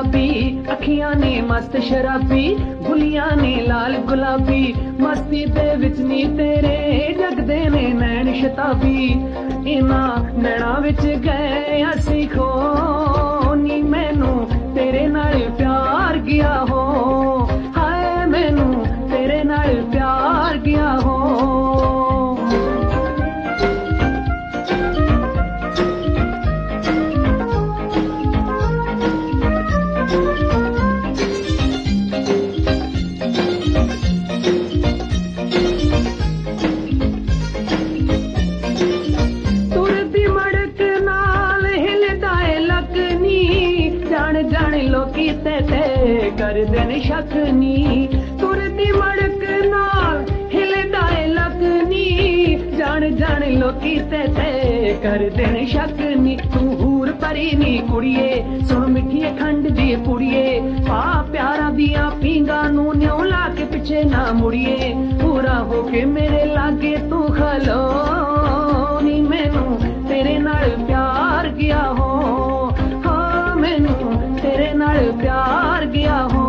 गुलाबी अखियां ने मस्त शराबी बुलियां ने लाल गुलाबी मस्ती दे विच नी तेरे जगदे ने नैन शताबी इना नैना विच गए असी खो नी मैनू तेरे नाल प्यार गया हो हाय मैनू तेरे नाल प्यार गया हो लोकी ते कर देन शक नी तुरदी मड़क नाल हिलदा ए लक नी जान जान लोकी ते कर देन शक नी तू हूर परी नी कुड़िए सुन मिठी खंड दी पुड़िए पा प्यारा दिया पींगा नू न्यों ला के पिछे ना मुड़िए पूरा होके मेरे लागे तू खलो नी मैनू तेरे नाल प्यार गया हो हाँ मैनू तेरे नाल प्यार गया हो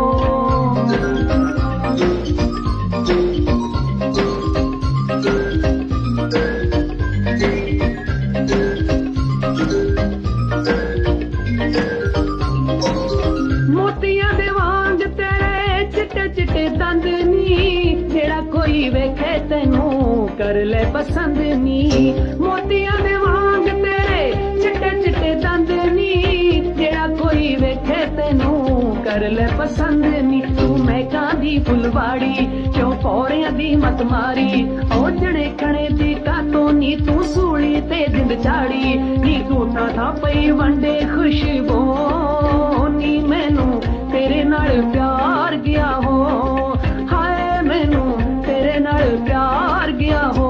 मोतियां दे वांग तेरे चिट्टे चिट्टे दंद नी जेड़ा कोई वेखे तेनू कर ले पसंद नी मोतियां दे वांग तेरे चिट्टे चिट्टे दंद नी जेड़ा कोई वेखे तेनू कर ले पसंद नी तू महकां दी फुलवाड़ी क्यों पौड़ियां दी मत मारी ओ जड़े खणे दी कातों नी तू सूली ते जिंद चाड़ी नी तू था पई वंडे खुशबू नी मैनू तेरे नाल प्यार गया हो हाय मैनू तेरे नाल प्यार गया हो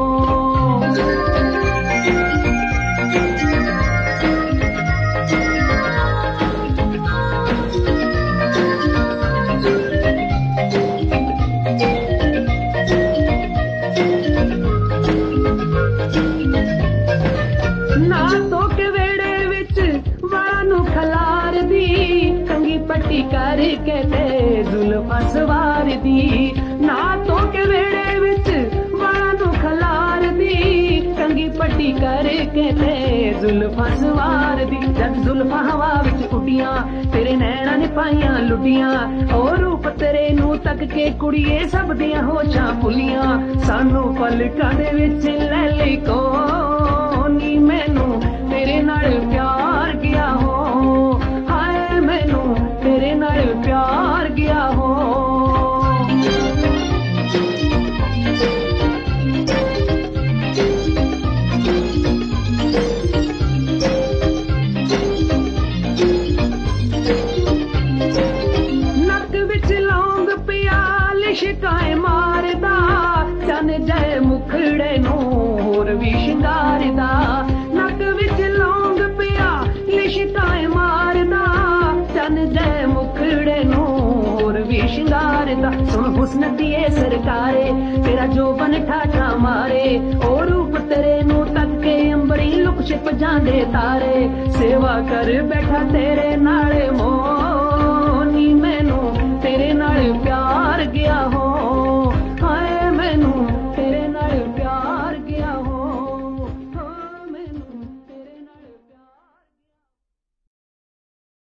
पट्टी करके ते जुल्फा सवार दी ना तो के वेड़े विच वाला नु खलार दी कंगी पट्टी करके ते जुल्फा सवार दी जद जुल्फा हवा विच उड़ियां तेरे नैना ने पाइयां लुटियां ओ रूप तेरे नू तक के कुड़िए सब दियां होशां भुलियां सानू पलकां दे विच ले ले को नी मैनू तेरे नाल प्यार गया हो हाय मैनू तेरे नाल प्यार गया हो नक विच लौंग पिया लिशकाए मारदा चन जय मुखड़े नू होर भी शिंगारदा नक विच लौंग पिया लिशकाए मारदा चन जय मुखड़े नू होर भी शिंगारदा सुन हुस्न दिए सरकारे तेरा जोबन ठाठा मारे ओ रूप तेरे नू तक के अंबरी लुक छिप जांदे तारे सेवा कर बैठा तेरे नाल